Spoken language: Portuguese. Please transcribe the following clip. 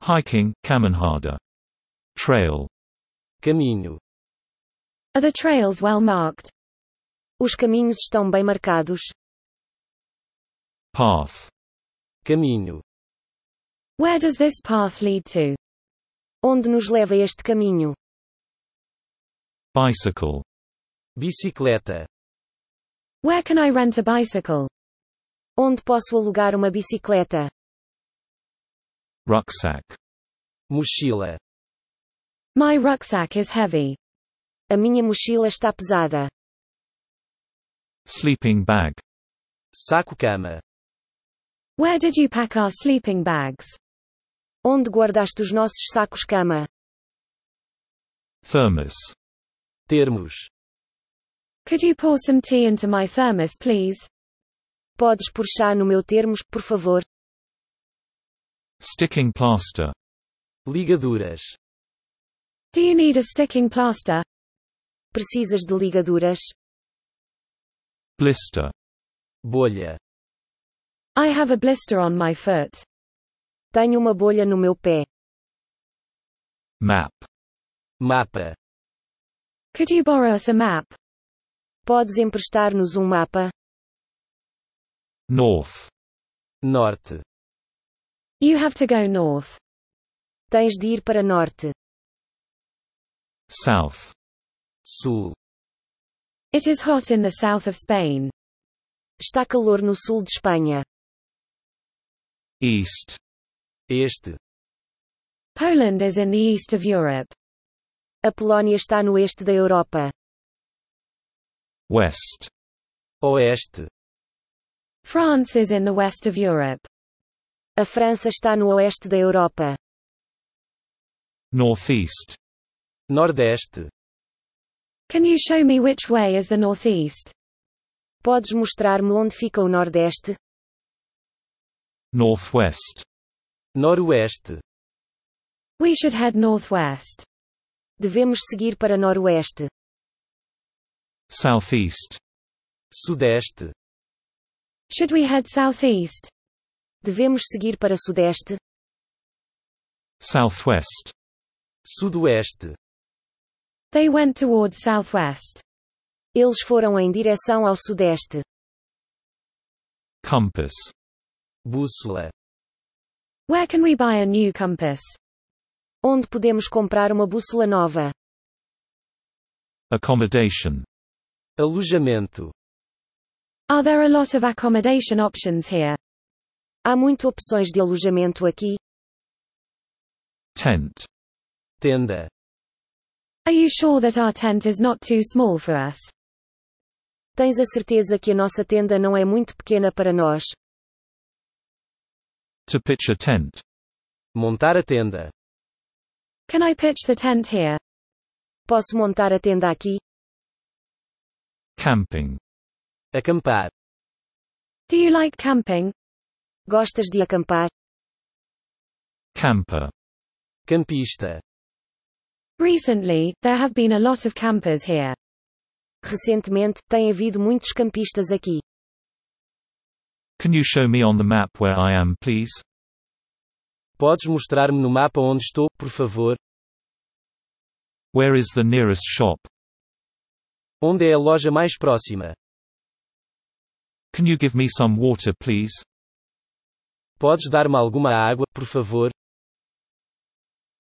Hiking, caminhada. Trail. Caminho. Are the trails well marked? Os caminhos estão bem marcados. Path. Caminho. Where does this path lead to? Onde nos leva este caminho? Bicycle. Bicicleta. Where can I rent a bicycle? Onde posso alugar uma bicicleta? Rucksack. Mochila. My rucksack is heavy. A minha mochila está pesada. Sleeping bag. Saco-cama. Where did you pack our sleeping bags? Onde guardaste os nossos sacos-cama? Thermos. Termos. Could you pour some tea into my thermos, please? Podes pôr chá no meu termos, por favor? Sticking plaster. Ligaduras. Do you need a sticking plaster? Precisas de ligaduras? Blister. Bolha. I have a blister on my foot. Tenho uma bolha no meu pé. Map. Mapa. Could you borrow us a map? Podes emprestar-nos mapa? North. Norte. You have to go north. Tens de ir para norte. South. Sul. It is hot in the south of Spain. Está calor no sul de Espanha. East. Este. Poland is in the east of Europe. A Polónia está no oeste da Europa. West. Oeste. France is in the west of Europe. A França está no oeste da Europa. Northeast. Nordeste. Can you show me which way is the northeast? Podes mostrar-me onde fica o Nordeste? Northwest. Noroeste. We should head northwest. Devemos seguir para Noroeste. Southeast. Sudeste. Should we head southeast? Devemos seguir para Sudeste. Southwest. Sudoeste. They went towards southwest. Eles foram em direção ao Sudeste. Compass. Bússola. Where can we buy a new compass? Onde podemos comprar uma bússola nova? Accommodation. Alojamento. Are there a lot of accommodation options here? Há muito opções de alojamento aqui. Tent. Tenda. Are you sure that our tent is not too small for us? Tens a certeza que a nossa tenda não é muito pequena para nós? To pitch a tent. Montar a tenda. Can I pitch the tent here? Posso montar a tenda aqui? Camping. Acampar. Do you like camping? Gostas de acampar? Camper. Campista. Recently, there have been a lot of campers here. Recentemente, tem havido muitos campistas aqui. Can you show me on the map where I am, please? Podes mostrar-me no mapa onde estou, por favor? Where is the nearest shop? Onde é a loja mais próxima? Can you give me some water, please? Podes dar-me alguma água, por favor?